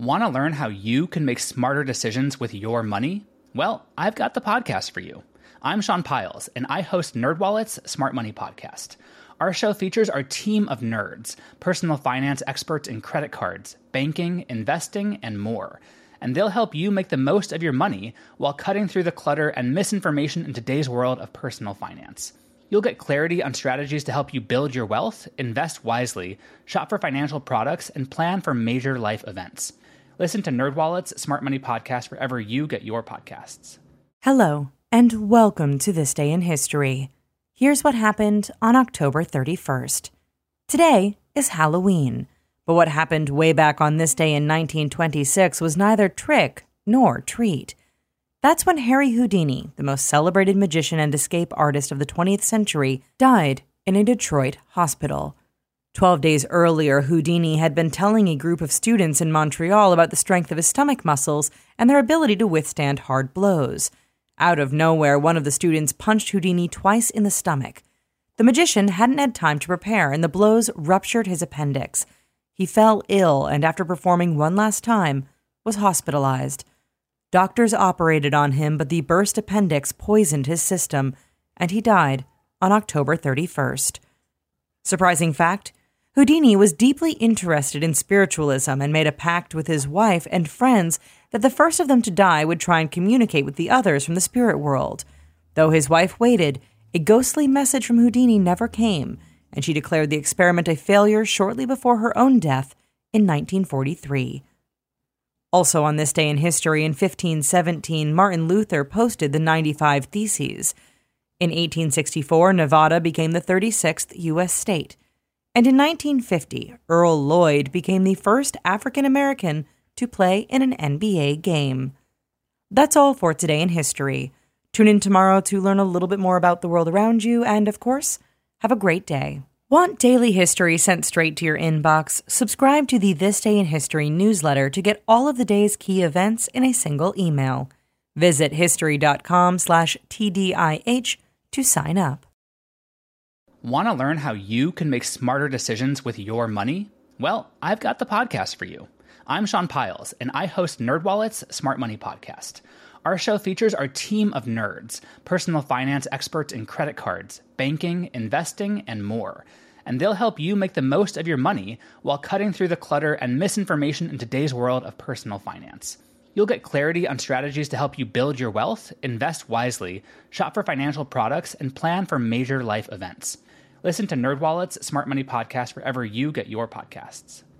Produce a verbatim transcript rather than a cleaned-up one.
Want to learn how you can make smarter decisions with your money? Well, I've got the podcast for you. I'm Sean Piles, and I host NerdWallet's Smart Money Podcast. Our show features our team of nerds, personal finance experts in credit cards, banking, investing, and more. And they'll help you make the most of your money while cutting through the clutter and misinformation in today's world of personal finance. You'll get clarity on strategies to help you build your wealth, invest wisely, shop for financial products, and plan for major life events. Listen to NerdWallet's Smart Money Podcast wherever you get your podcasts. Hello, and welcome to This Day in History. Here's what happened on October thirty-first. Today is Halloween, but what happened way back on this day in nineteen twenty-six was neither trick nor treat. That's when Harry Houdini, the most celebrated magician and escape artist of the twentieth century, died in a Detroit hospital. Twelve days earlier, Houdini had been telling a group of students in Montreal about the strength of his stomach muscles and their ability to withstand hard blows. Out of nowhere, one of the students punched Houdini twice in the stomach. The magician hadn't had time to prepare, and the blows ruptured his appendix. He fell ill, and after performing one last time, was hospitalized. Doctors operated on him, but the burst appendix poisoned his system, and he died on October thirty-first. Surprising fact, Houdini was deeply interested in spiritualism and made a pact with his wife and friends that the first of them to die would try and communicate with the others from the spirit world. Though his wife waited, a ghostly message from Houdini never came, and she declared the experiment a failure shortly before her own death in nineteen forty-three. Also on this day in history, in fifteen seventeen, Martin Luther posted the ninety-five Theses. In eighteen sixty-four, Nevada became the thirty-sixth U S state. And in nineteen fifty, Earl Lloyd became the first African-American to play in an N B A game. That's all for today in history. Tune in tomorrow to learn a little bit more about the world around you, and of course, have a great day. Want daily history sent straight to your inbox? Subscribe to the This Day in History newsletter to get all of the day's key events in a single email. Visit history.com slash TDIH to sign up. Want to learn how you can make smarter decisions with your money? Well, I've got the podcast for you. I'm Sean Piles, and I host NerdWallet's Smart Money Podcast. Our show features our team of nerds, personal finance experts in credit cards, banking, investing, and more. And they'll help you make the most of your money while cutting through the clutter and misinformation in today's world of personal finance. You'll get clarity on strategies to help you build your wealth, invest wisely, shop for financial products, and plan for major life events. Listen to NerdWallet's Smart Money Podcast wherever you get your podcasts.